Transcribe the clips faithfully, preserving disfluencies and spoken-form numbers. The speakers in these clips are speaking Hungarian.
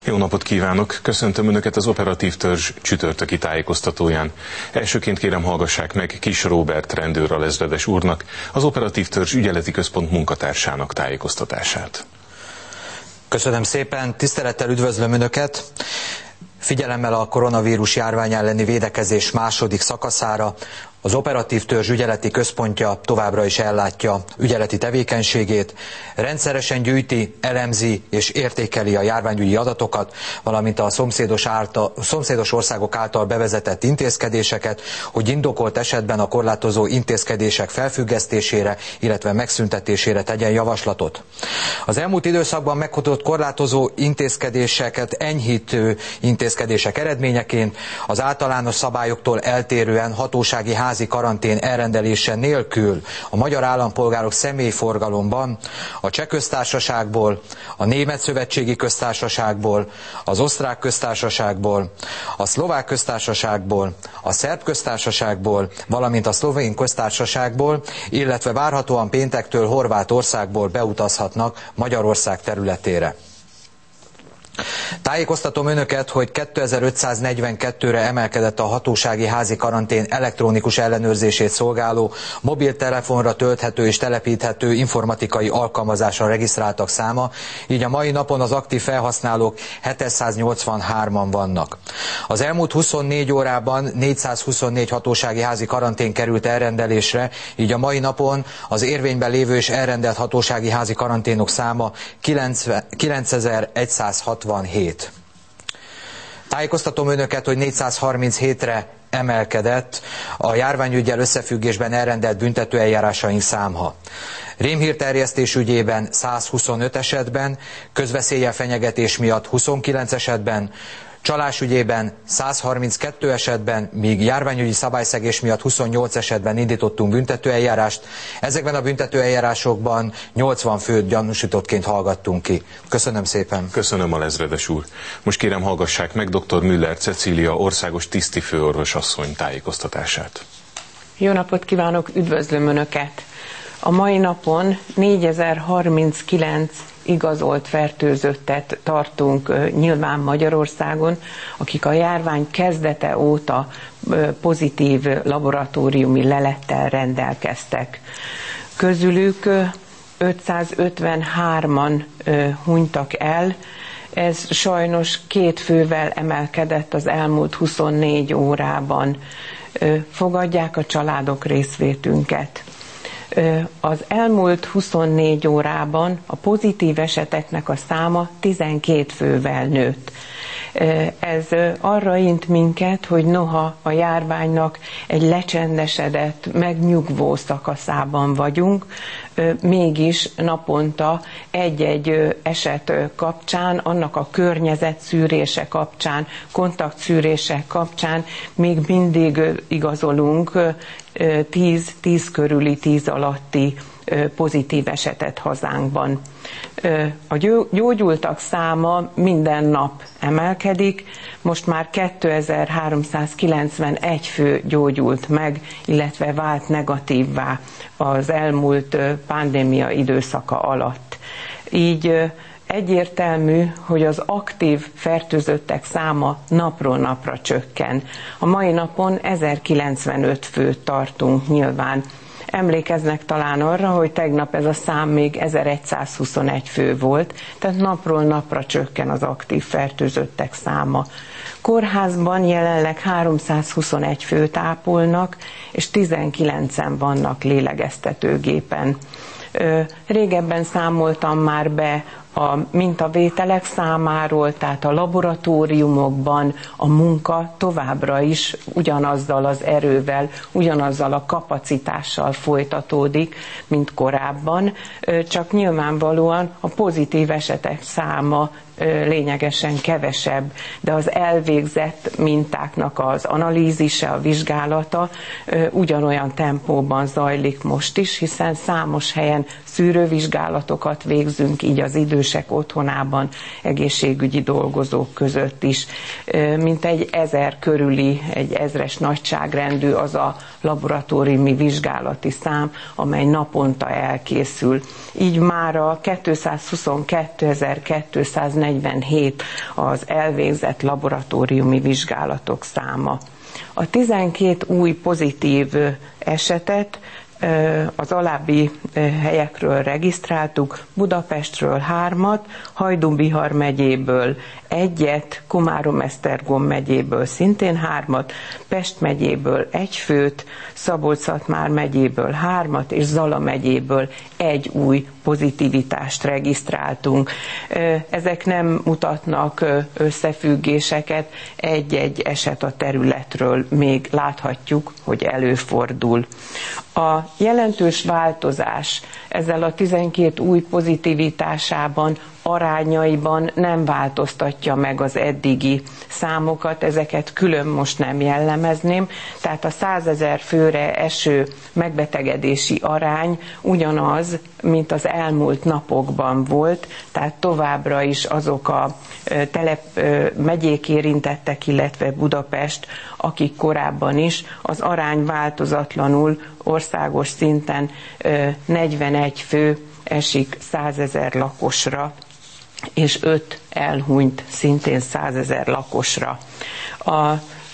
Jó napot kívánok! Köszöntöm Önöket az Operatív Törzs csütörtöki tájékoztatóján. Elsőként kérem, hallgassák meg Kis Róbert rendőralezredes úrnak, az Operatív Törzs ügyeleti központ munkatársának tájékoztatását. Köszönöm szépen, tisztelettel üdvözlöm Önöket! Figyelemmel a koronavírus járvány elleni védekezés második szakaszára az Operatív Törzs ügyeleti központja továbbra is ellátja ügyeleti tevékenységét, rendszeresen gyűjti, elemzi és értékeli a járványügyi adatokat, valamint a szomszédos, által, szomszédos országok által bevezetett intézkedéseket, hogy indokolt esetben a korlátozó intézkedések felfüggesztésére, illetve megszüntetésére tegyen javaslatot. Az elmúlt időszakban meghozott korlátozó intézkedéseket enyhítő intézkedések eredményeként az általános szabályoktól eltérően hatósági házi karantén elrendelése nélkül a magyar állampolgárok személyforgalomban a Cseh Köztársaságból, a Német Szövetségi Köztársaságból, az Osztrák Köztársaságból, a Szlovák Köztársaságból, a Szerb Köztársaságból, valamint a Szlovén Köztársaságból, illetve várhatóan péntektől Horvátországból beutazhatnak Magyarország területére. Tájékoztatom Önöket, hogy kétezer-ötszáznegyvenkettőre emelkedett a hatósági házi karantén elektronikus ellenőrzését szolgáló, mobiltelefonra tölthető és telepíthető informatikai alkalmazásra regisztráltak száma, így a mai napon az aktív felhasználók hétszáznyolcvanhárman vannak. Az elmúlt huszonnégy órában négyszázhuszonnégy hatósági házi karantén került elrendelésre, így a mai napon az érvényben lévő és elrendelt hatósági házi karanténok száma kilencezer-százhatvanhét. Tájékoztatom Önöket, hogy négyszázharminchétre emelkedett a járványüggyel összefüggésben elrendelt büntetőeljárásaink száma. Rémhírterjesztés ügyében százhuszonöt esetben, közveszéllyel fenyegetés miatt huszonkilenc esetben, csalás ügyében százharminckettő esetben, míg járványügyi szabályszegés miatt huszonnyolc esetben indítottunk büntetőeljárást. Ezekben a büntetőeljárásokban nyolcvan főt gyanúsítottként hallgattunk ki. Köszönöm szépen. Köszönöm, alezredes úr. Most kérem, hallgassák meg dr. Müller Cecília országos tisztifőorvos asszony tájékoztatását. Jó napot kívánok, üdvözlöm Önöket! A mai napon négyezer-harminckilenc igazolt fertőzöttet tartunk nyilván Magyarországon, akik a járvány kezdete óta pozitív laboratóriumi lelettel rendelkeztek. Közülük ötszázötvenhárman hunytak el, ez sajnos két fővel emelkedett az elmúlt huszonnégy órában. Fogadják a családok részvétünket. Az elmúlt huszonnégy órában a pozitív eseteknek a száma tizenkét fővel nőtt. Ez arra int minket, hogy noha a járványnak egy lecsendesedett, megnyugvó szakaszában vagyunk, mégis naponta egy-egy eset kapcsán, annak a környezetszűrése kapcsán, kontaktszűrése kapcsán még mindig igazolunk tíz, tíz körüli, tíz alatti pozitív esetet hazánkban. A gyógyultak száma minden nap emelkedik, most már kétezer-háromszázkilencvenegy fő gyógyult meg, illetve vált negatívvá az elmúlt pandémia időszaka alatt. Így egyértelmű, hogy az aktív fertőzöttek száma napról napra csökken. A mai napon ezerkilencvenöt főt tartunk nyilván. Emlékeznek talán arra, hogy tegnap ez a szám még ezerszázhuszonegy fő volt, tehát napról napra csökken az aktív fertőzöttek száma. Kórházban jelenleg háromszázhuszonegy főt ápolnak, és tizenkilencen vannak lélegeztetőgépen. Régebben számoltam már be a mintavételek számáról, tehát a laboratóriumokban a munka továbbra is ugyanazzal az erővel, ugyanazzal a kapacitással folytatódik, mint korábban, csak nyilvánvalóan a pozitív esetek száma lényegesen kevesebb, de az elvégzett mintáknak az analízise, a vizsgálata ugyanolyan tempóban zajlik most is, hiszen számos helyen szűrővizsgálatokat végzünk, így az idősek otthonában, egészségügyi dolgozók között is. Mint egy ezer körüli, egy ezres nagyságrendű az a laboratóriumi vizsgálati szám, amely naponta elkészül. Így már a kétszázhuszonkétezer-kétszáznegyven negyvenhét az elvégzett laboratóriumi vizsgálatok száma. A tizenkét új pozitív esetet az alábbi helyekről regisztráltuk: Budapestről hármat, Hajdú-Bihar megyéből egyet, Komárom-Esztergom megyéből szintén hármat, Pest megyéből egy főt, Szabolcs-Szatmár megyéből hármat, és Zala megyéből egy új pozitivitást regisztráltunk. Ezek nem mutatnak összefüggéseket, egy-egy eset a területről még láthatjuk, hogy előfordul. A jelentős változás ezzel a tizenkét új pozitivitásában, arányaiban nem változtatja meg az eddigi számokat, ezeket külön most nem jellemezném, tehát a százezer főre eső megbetegedési arány ugyanaz, mint az elmúlt napokban volt, tehát továbbra is azok a telep, megyék érintettek, illetve Budapest, akik korábban is, az arány változatlanul országos szinten negyvenegy fő esik százezer lakosra, és öt elhunyt szintén százezer lakosra. A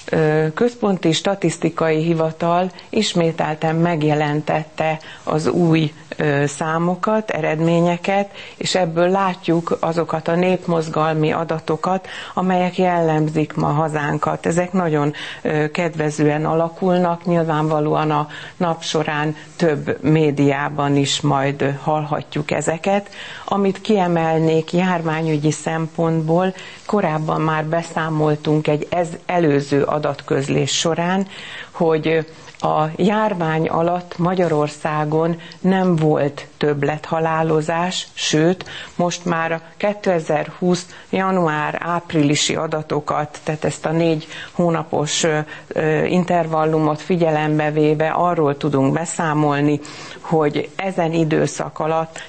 Központi Statisztikai Hivatal ismételten megjelentette az új számokat, eredményeket, és ebből látjuk azokat a népmozgalmi adatokat, amelyek jellemzik ma hazánkat. Ezek nagyon kedvezően alakulnak, nyilvánvalóan a nap során több médiában is majd hallhatjuk ezeket. Amit kiemelnék járványügyi szempontból, korábban már beszámoltunk egy ez előző adatközlés során, hogy a járvány alatt Magyarországon nem volt többlethalálozás, sőt, most már a kétezer-húsz január-áprilisi adatokat, tehát ezt a négy hónapos intervallumot figyelembe véve arról tudunk beszámolni, hogy ezen időszak alatt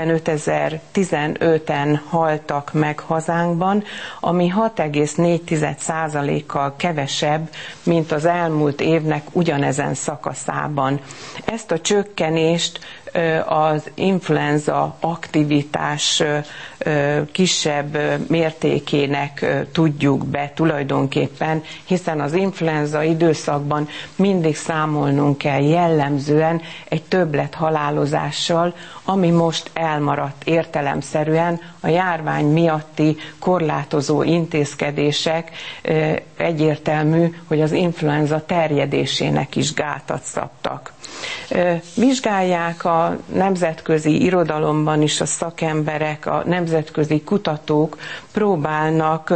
negyvenötezer-tizenöten haltak meg hazánkban, ami hat egész négy százalékkal kevesebb, mint az elmúlt évnek ugyanezen szakaszában. Ezt a csökkenést az influenza aktivitás kisebb mértékének tudjuk be tulajdonképpen, hiszen az influenza időszakban mindig számolnunk kell jellemzően egy többlet halálozással, ami most elmaradt értelemszerűen a járvány miatti korlátozó intézkedések egyértelmű, hogy az influenza terjedésének is gátat szabtak. Vizsgálják a nemzetközi irodalomban is a szakemberek, a nemzetközi kutatók próbálnak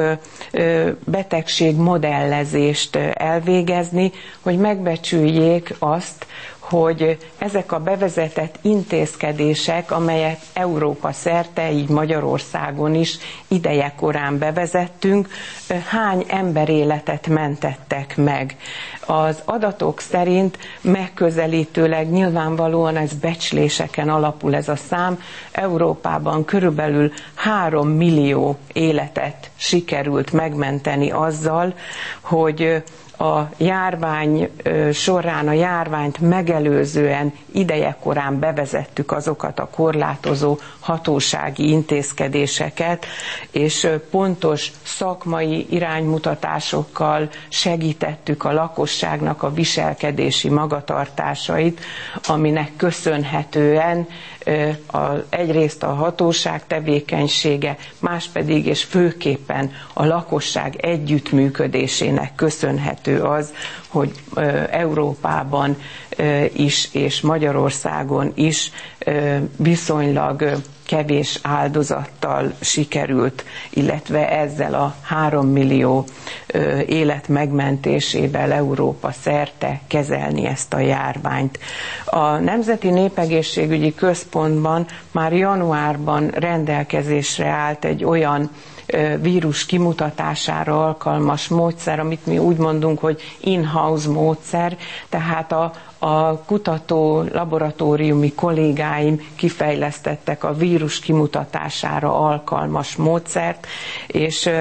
betegségmodellezést elvégezni, hogy megbecsüljék azt, hogy ezek a bevezetett intézkedések, amelyek Európa szerte, így Magyarországon is idejekorán bevezettünk, hány emberéletet mentettek meg. Az adatok szerint megközelítőleg, nyilvánvalóan ez becsléseken alapul ez a szám, Európában körülbelül három millió életet sikerült megmenteni azzal, hogy a járvány során, a járványt megelőzően idejekorán bevezettük azokat a korlátozó hatósági intézkedéseket, és pontos szakmai iránymutatásokkal segítettük a lakosságnak a viselkedési magatartásait, aminek köszönhetően egyrészt a hatóság tevékenysége, más pedig és főképpen a lakosság együttműködésének köszönhető az, hogy Európában is és Magyarországon is viszonylag kevés áldozattal sikerült, illetve ezzel a három millió élet megmentésével Európa szerte kezelni ezt a járványt. A Nemzeti Népegészségügyi Központban már januárban rendelkezésre állt egy olyan vírus kimutatására alkalmas módszer, amit mi úgy mondunk, hogy in-house módszer, tehát a, a kutató laboratóriumi kollégáim kifejlesztettek a vírus kimutatására alkalmas módszert, és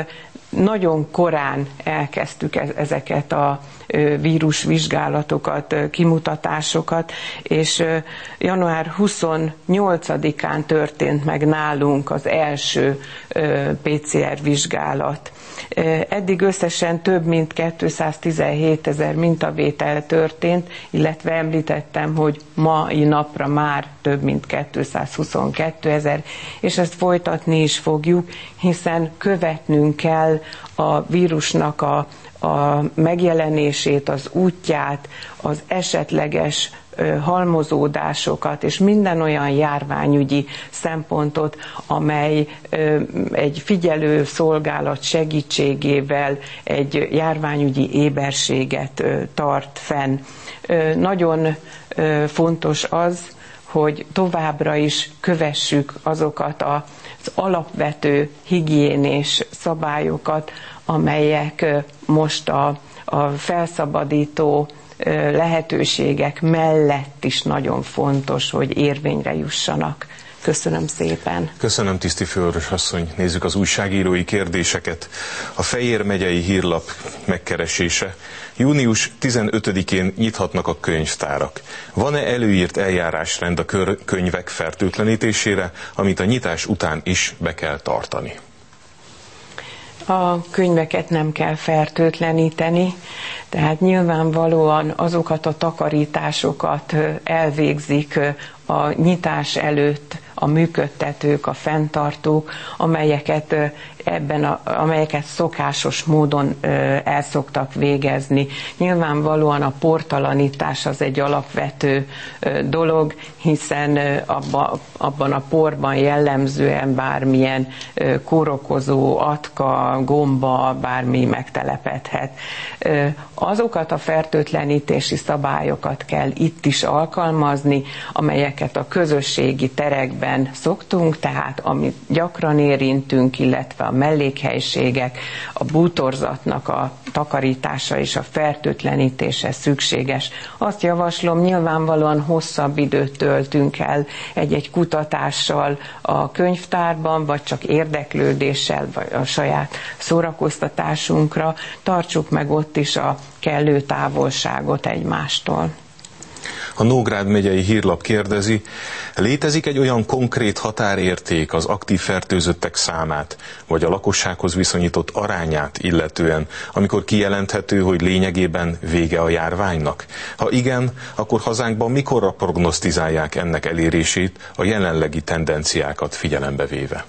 nagyon korán elkezdtük ezeket a vírusvizsgálatokat, kimutatásokat, és január huszonnyolcadikán történt meg nálunk az első pé cé er vizsgálat. Eddig összesen több mint kétszáztizenhétezer mintavétel történt, illetve említettem, hogy mai napra már több mint kétszázhuszonkétezer, és ezt folytatni is fogjuk, hiszen követnünk kell a vírusnak a, a megjelenését, az útját, az esetleges halmozódásokat, és minden olyan járványügyi szempontot, amely egy figyelő szolgálat segítségével egy járványügyi éberséget tart fenn. Nagyon fontos az, hogy továbbra is kövessük azokat az alapvető higiénés szabályokat, amelyek most a, a felszabadító lehetőségek mellett is nagyon fontos, hogy érvényre jussanak. Köszönöm szépen. Köszönöm, tiszti főorvos asszony. Nézzük az újságírói kérdéseket. A Fejér megyei hírlap megkeresése. június tizenötödikén nyithatnak a könyvtárak. Van-e előírt eljárásrend a könyvek fertőtlenítésére, amit a nyitás után is be kell tartani? A könyveket nem kell fertőtleníteni, tehát nyilvánvalóan azokat a takarításokat elvégzik a nyitás előtt a működtetők, a fenntartók, amelyeket ebben a, amelyeket szokásos módon el szoktak végezni. Nyilvánvalóan a portalanítás az egy alapvető dolog, hiszen abba, abban a porban jellemzően bármilyen kórokozó, atka, gomba, bármi megtelepedhet. Azokat a fertőtlenítési szabályokat kell itt is alkalmazni, amelyeket a közösségi terekben szoktunk, tehát amit gyakran érintünk, illetve a mellékhelyiségek, a bútorzatnak a takarítása és a fertőtlenítése szükséges. Azt javaslom, nyilvánvalóan hosszabb időt töltünk el egy-egy kutatással a könyvtárban, vagy csak érdeklődéssel, vagy a saját szórakoztatásunkra. Tartsuk meg ott is a kellő távolságot egymástól. A Nógrád megyei hírlap kérdezi, létezik egy olyan konkrét határérték az aktív fertőzöttek számát, vagy a lakossághoz viszonyított arányát illetően, amikor kijelenthető, hogy lényegében vége a járványnak? Ha igen, akkor hazánkban mikorra prognosztizálják ennek elérését a jelenlegi tendenciákat figyelembe véve?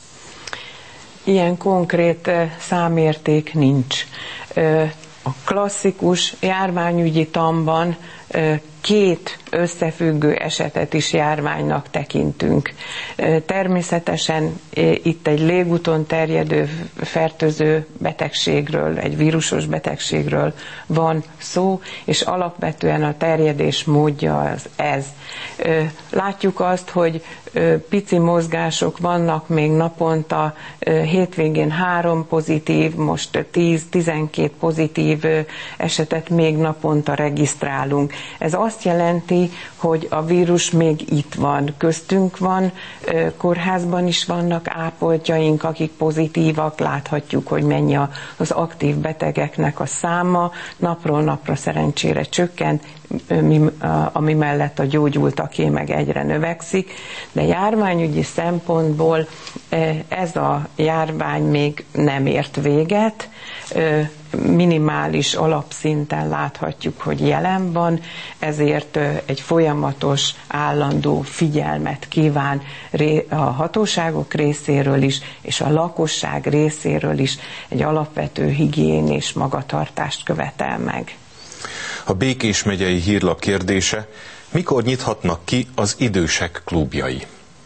Ilyen konkrét számérték nincs. A klasszikus járványügyi tanban két összefüggő esetet is járványnak tekintünk. Természetesen itt egy légúton terjedő fertőző betegségről, egy vírusos betegségről van szó, és alapvetően a terjedés módja az ez. Látjuk azt, hogy pici mozgások vannak még naponta, hétvégén három pozitív, most tíz-tizenkét pozitív esetet még naponta regisztrálunk. Ez azt jelenti, hogy a vírus még itt van, köztünk van, kórházban is vannak ápoltjaink, akik pozitívak, láthatjuk, hogy mennyi az aktív betegeknek a száma, napról napra szerencsére csökkent, ami mellett a gyógyultaké meg egyre növekszik, de járványügyi szempontból ez a járvány még nem ért véget, minimális alapszinten láthatjuk, hogy jelen van, ezért egy folyamatos, állandó figyelmet kíván a hatóságok részéről is, és a lakosság részéről is egy alapvető higiénés magatartást követel meg. A Békés megyei hírlap kérdése, mikor nyithatnak ki az idősek klubjai?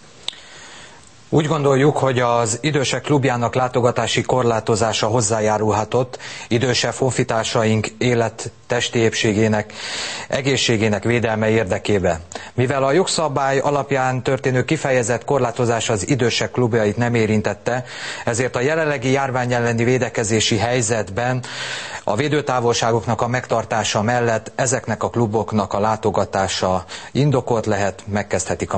Úgy gondoljuk, hogy az idősek klubjának látogatási korlátozása hozzájárulhatott idősebb honfitársaink élet testi épségének, egészségének védelme érdekébe. Mivel a jogszabály alapján történő kifejezett korlátozás az idősek klubjait nem érintette, ezért a jelenlegi járvány elleni védekezési helyzetben a védőtávolságoknak a megtartása mellett ezeknek a kluboknak a látogatása indokolt lehet, megkezdhetik a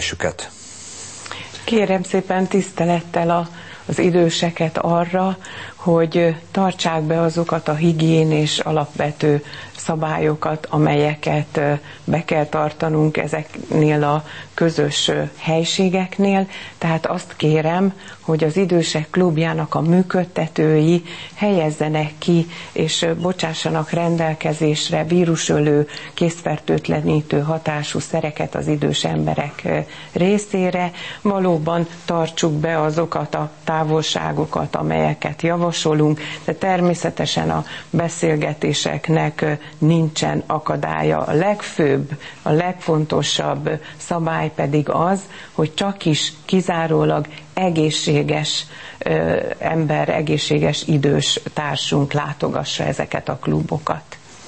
működésüket. Kérem szépen tisztelettel a, az időseket arra, hogy tartsák be azokat a higiénés alapvető szabályokat, amelyeket be kell tartanunk ezeknél a közös helységeknél. Tehát azt kérem, hogy az Idősek Klubjának a működtetői helyezzenek ki és bocsássanak rendelkezésre vírusölő, készfertőtlenítő hatású szereket az idős emberek részére. Valóban tartsuk be azokat a távolságokat, amelyeket javasolunk, de természetesen a beszélgetéseknek nincsen akadálya. A legfőbb, a legfontosabb szabály pedig az, hogy csak is kizárólag egészséges ö, ember, egészséges idős társunk látogassa ezeket a klubokat.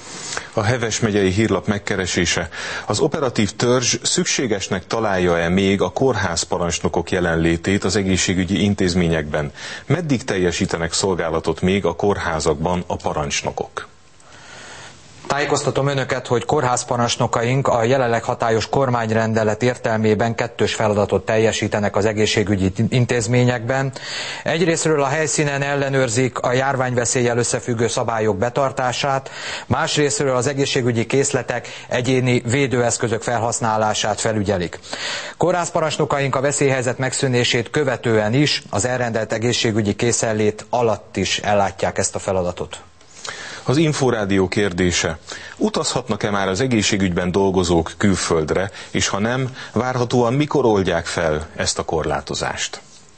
A Heves megyei hírlap megkeresése. Az operatív törzs szükségesnek találja-e még a kórházparancsnokok jelenlétét az egészségügyi intézményekben? Meddig teljesítenek szolgálatot még a kórházakban a parancsnokok? Tájékoztatom önöket, hogy kórházparancsnokaink a jelenleg hatályos kormányrendelet értelmében kettős feladatot teljesítenek az egészségügyi intézményekben. Egyrészről a helyszínen ellenőrzik a járványveszéllyel összefüggő szabályok betartását, másrészről az egészségügyi készletek, egyéni védőeszközök felhasználását felügyelik. Kórházparancsnokaink a veszélyhelyzet megszűnését követően is az elrendelt egészségügyi készenlét alatt is ellátják ezt a feladatot. Az Inforádió kérdése. Utazhatnak-e már az egészségügyben dolgozók külföldre, és ha nem, várhatóan mikor oldják fel ezt a korlátozást?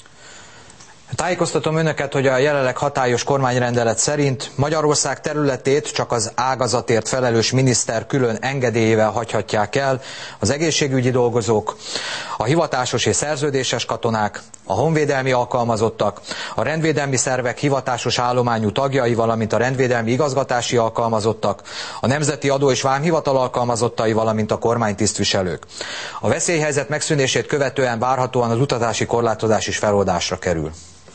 Tájékoztatom önöket, hogy a jelenleg hatályos kormányrendelet szerint Magyarország területét csak az ágazatért felelős miniszter külön engedélyével hagyhatják el az egészségügyi dolgozók, a hivatásos és szerződéses katonák, a honvédelmi alkalmazottak, a rendvédelmi szervek hivatásos állományú tagjai, valamint a rendvédelmi igazgatási alkalmazottak, a Nemzeti Adó és Vámhivatal alkalmazottai, valamint a kormánytisztviselők. A veszélyhelyzet megszűnését követően várhatóan az utazási korlátozás is feloldásra kerül.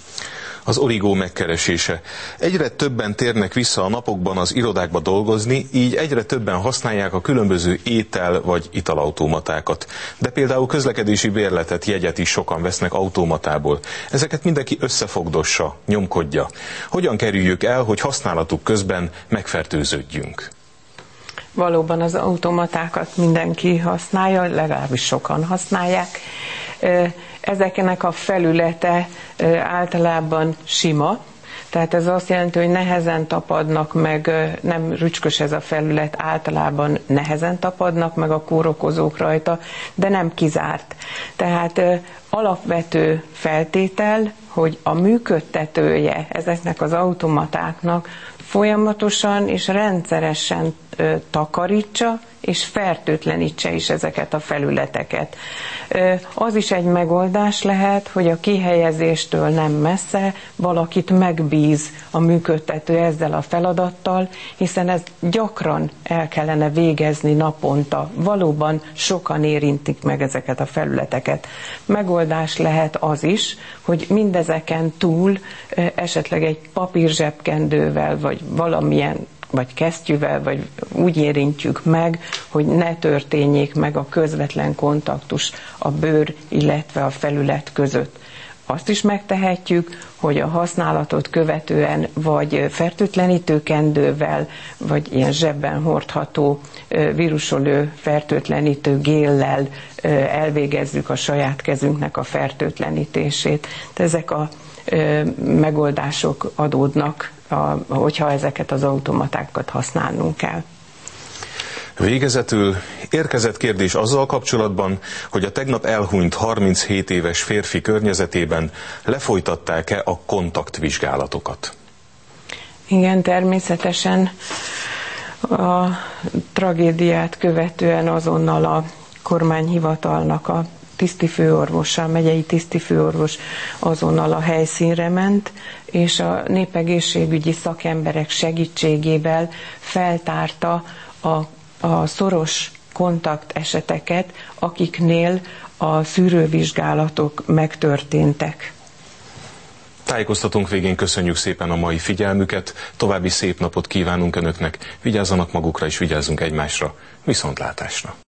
Az Origó megkeresése. Egyre többen térnek vissza a napokban az irodákba dolgozni, így egyre többen használják a különböző étel- vagy italautomatákat. De például közlekedési bérletet, jegyet is sokan vesznek automatából. Ezeket mindenki összefogdossa, nyomkodja. Hogyan kerüljük el, hogy használatuk közben megfertőződjünk? Valóban az automatákat mindenki használja, legalábbis sokan használják. Ezeknek a felülete általában sima, tehát ez azt jelenti, hogy nehezen tapadnak meg, nem rücskös ez a felület, általában nehezen tapadnak meg a kórokozók rajta, de nem kizárt. Tehát alapvető feltétel, hogy a működtetője ezeknek az automatáknak folyamatosan és rendszeresen ö, takarítsa és fertőtlenítse is ezeket a felületeket. Ö, az is egy megoldás lehet, hogy a kihelyezéstől nem messze valakit megbíz a működtető ezzel a feladattal, hiszen ezt gyakran el kellene végezni naponta. Valóban sokan érintik meg ezeket a felületeket. Megoldás lehet az is, hogy mindezeken túl ö, esetleg egy papírzsebkendővel vagy valamilyen, vagy kesztyűvel, vagy úgy érintjük meg, hogy ne történjék meg a közvetlen kontaktus a bőr, illetve a felület között. Azt is megtehetjük, hogy a használatot követően vagy fertőtlenítő kendővel, vagy ilyen zsebben hordható vírusölő fertőtlenítő géllel elvégezzük a saját kezünknek a fertőtlenítését. De ezek a megoldások adódnak, hogyha ezeket az automatákat használnunk kell. Végezetül érkezett kérdés azzal kapcsolatban, hogy a tegnap elhunyt harminchét éves férfi környezetében lefolytatták-e a kontaktvizsgálatokat? Igen, természetesen a tragédiát követően azonnal a kormányhivatalnak a tisztifőorvosa, a megyei tisztifőorvos azonnal a helyszínre ment, és a népegészségügyi szakemberek segítségével feltárta a, a szoros kontakt eseteket, akiknél a szűrővizsgálatok megtörténtek. Tájékoztatónk végén köszönjük szépen a mai figyelmüket, további szép napot kívánunk Önöknek, vigyázzanak magukra és vigyázzunk egymásra, viszontlátásra!